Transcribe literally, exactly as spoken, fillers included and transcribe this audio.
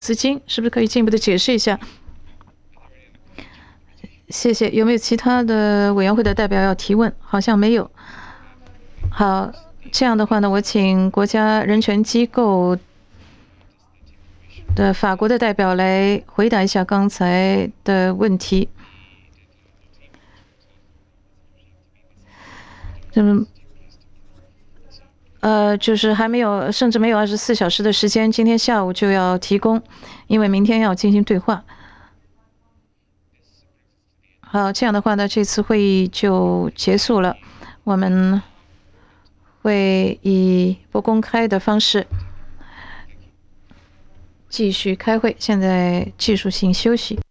资金，是不是可以进一步的解释一下？谢谢。有没有其他的委员会的代表要提问？好像没有。好，这样的话呢，我请国家人权机构的法国的代表来回答一下刚才的问题。嗯，呃，就是还没有，甚至没有二十四小时的时间，今天下午就要提供，因为明天要进行对话。好，这样的话呢，这次会议就结束了。我们会以不公开的方式继续开会。现在技术性休息。